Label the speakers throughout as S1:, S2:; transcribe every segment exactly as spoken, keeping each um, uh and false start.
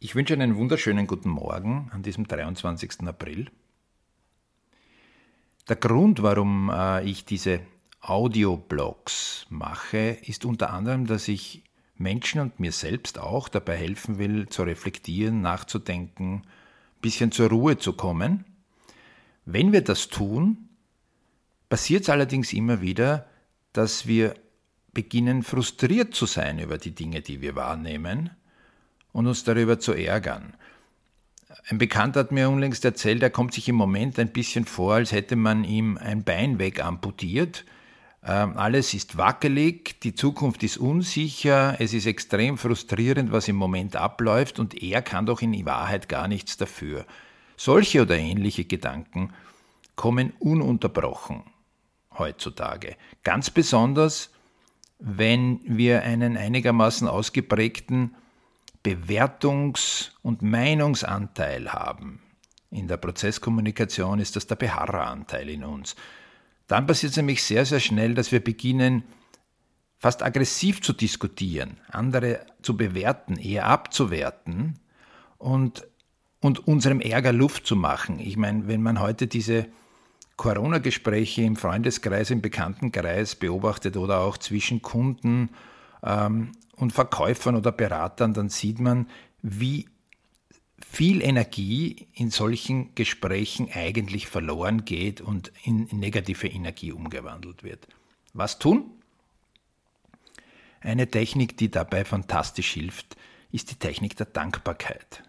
S1: Ich wünsche einen wunderschönen guten Morgen an diesem dreiundzwanzigsten April. Der Grund, warum äh, ich diese Audioblogs mache, ist unter anderem, dass ich Menschen und mir selbst auch dabei helfen will, zu reflektieren, nachzudenken, ein bisschen zur Ruhe zu kommen. Wenn wir das tun, passiert es allerdings immer wieder, dass wir beginnen, frustriert zu sein über die Dinge, die wir wahrnehmen und uns darüber zu ärgern. Ein Bekannter hat mir unlängst erzählt, er kommt sich im Moment ein bisschen vor, als hätte man ihm ein Bein wegamputiert. Alles ist wackelig, die Zukunft ist unsicher, es ist extrem frustrierend, was im Moment abläuft und er kann doch in Wahrheit gar nichts dafür. Solche oder ähnliche Gedanken kommen ununterbrochen heutzutage. Ganz besonders, wenn wir einen einigermaßen ausgeprägten Bewertungs- und Meinungsanteil haben. In der Prozesskommunikation ist das der Beharreranteil in uns. Dann passiert es nämlich sehr, sehr schnell, dass wir beginnen, fast aggressiv zu diskutieren, andere zu bewerten, eher abzuwerten und, und unserem Ärger Luft zu machen. Ich meine, wenn man heute diese Corona-Gespräche im Freundeskreis, im Bekanntenkreis beobachtet oder auch zwischen Kunden ähm, und Verkäufern oder Beratern, dann sieht man, wie viel Energie in solchen Gesprächen eigentlich verloren geht und in negative Energie umgewandelt wird. Was tun? Eine Technik, die dabei fantastisch hilft, ist die Technik der Dankbarkeit.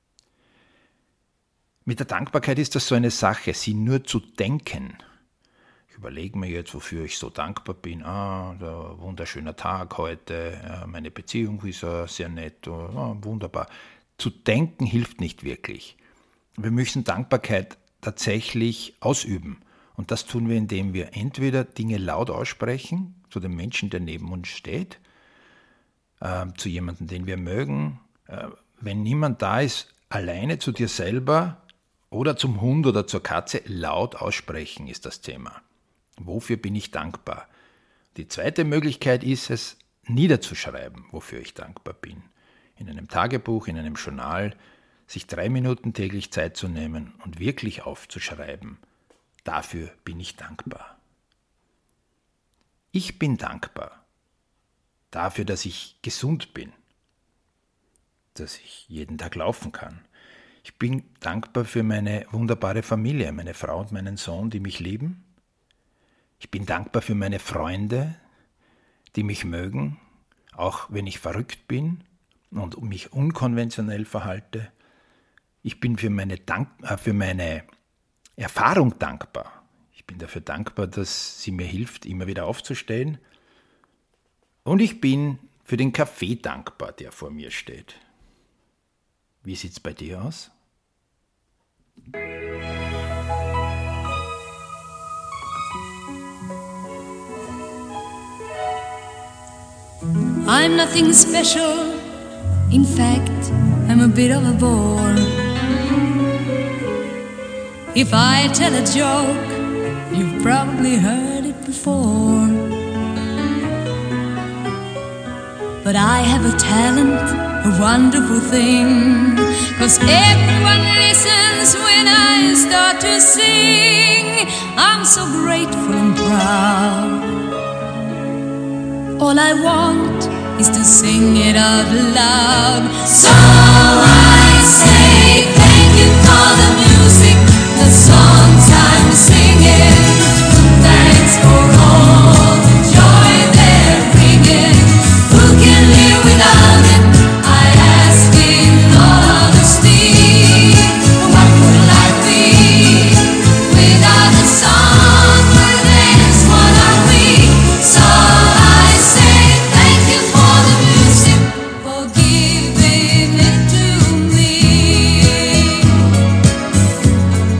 S1: Mit der Dankbarkeit ist das so eine Sache, sie nur zu denken. Ich überlege mir jetzt, wofür ich so dankbar bin. Ah, der wunderschöner Tag heute, meine Beziehung ist sehr nett, ah, wunderbar. Zu denken hilft nicht wirklich. Wir müssen Dankbarkeit tatsächlich ausüben. Und das tun wir, indem wir entweder Dinge laut aussprechen, zu dem Menschen, der neben uns steht, äh, zu jemandem, den wir mögen. Äh, wenn niemand da ist, alleine zu dir selber oder zum Hund oder zur Katze, laut aussprechen ist das Thema. Wofür bin ich dankbar? Die zweite Möglichkeit ist es, niederzuschreiben, wofür ich dankbar bin. In einem Tagebuch, in einem Journal, sich drei Minuten täglich Zeit zu nehmen und wirklich aufzuschreiben. Dafür bin ich dankbar. Ich bin dankbar dafür, dass ich gesund bin, dass ich jeden Tag laufen kann. Ich bin dankbar für meine wunderbare Familie, meine Frau und meinen Sohn, die mich lieben. Ich bin dankbar für meine Freunde, die mich mögen, auch wenn ich verrückt bin und mich unkonventionell verhalte. Ich bin für meine, Dank- äh, für meine Erfahrung dankbar. Ich bin dafür dankbar, dass sie mir hilft, immer wieder aufzustehen. Und ich bin für den Kaffee dankbar, der vor mir steht. Wie sieht es bei dir aus?
S2: I'm nothing special. In fact, I'm a bit of a bore. If I tell a joke, you've probably heard it before. But I have a talent, a wonderful thing, 'cause everyone listens when I start to sing. I'm so grateful and proud. All I want is to sing it out loud. So